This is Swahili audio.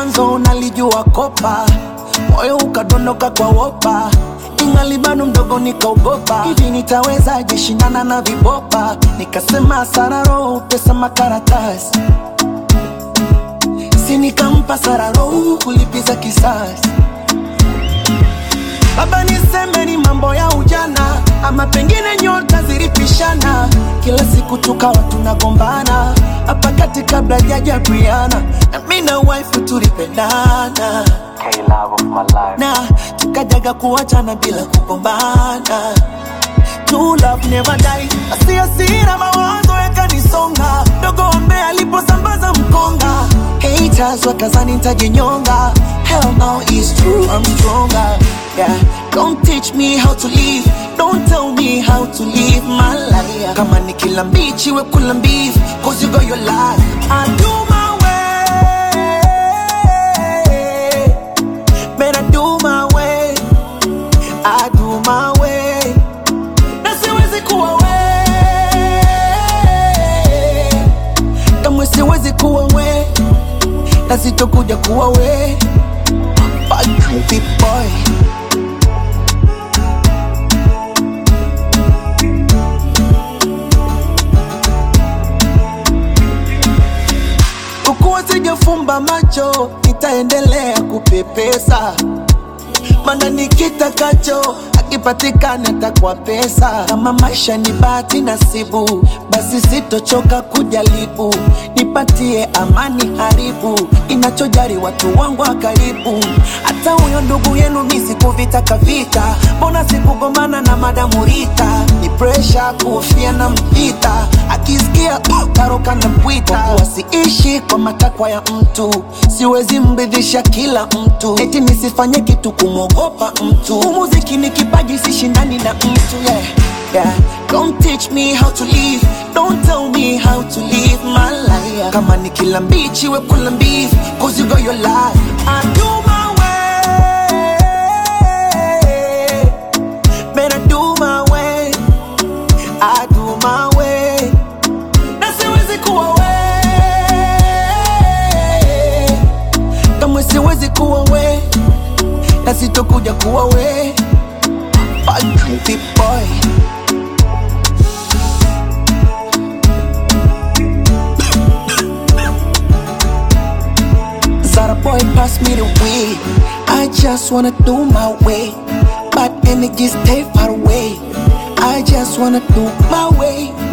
mwanzo nalijua kopa, moyo ukadondoka kwa wopa, ingali bado mdogo nikaogopa, hivi nitawezaje shindana na vibopa, nikasema sararo pesa makaratasi, si nikampa sararo kulipiza kisasi. Baba niseme ni mambo ya ujana, ama pengine nyota zilipishana, kila siku tukawa tunagombana, hapa kati kabla jaja Brianna, na mimi na wife tulipendana, K love of my life, na tukajaga kuachana bila kugombana. True love never die. Asira mawazo yakanisonga, dogo ambe aliposambaza mkonga, haters wakazani nitajinyonga. Hell no, it's true, I'm stronger. Yeah, don't teach me how to live, don't tell me how to live my life. Kama nikila mbichi we kula mbivu, cause you got your life. I do my way, man, I do my way, I do my way. Na siwezi kuwa we, kama siwezi kuwa we, na sitokuja kuwa we. Big boy, kukuwa sijafumba macho, nitaendelea kupepesa, mana nikitakacho akipatikana takwa pesa. Kama maisha ni bahati nasibu, basi sitochoka kujaribu, nipatie amani haribu, inachojari watu wangu wa karibu. Hata huyo ndugu yenu misi kuvitaka vita, mbona sikugomana na Madamu Rita, ni pressure kuhofia na mpita, akisikia karoka na pwita. Wasiishi kwa matakwa ya mtu, siwezi mridhisha kila mtu, eti nisifanye kitu kumwogopa mtu. Muziki ni kipaji sishindani na mtu, yeah, yeah. Don't teach me how to live, don't tell me how to live my life. Kama nikila mbichi we kula mbivu, cause you got your life. I do my way, man, I do my way, I do my way. Na siwezi kuwa we, kama siwezi kuwa we, na sitokuja kuwa we. Big boy, Zara boy, pass me the weed, I just wanna do my way, but energy stay far away, I just wanna do my way.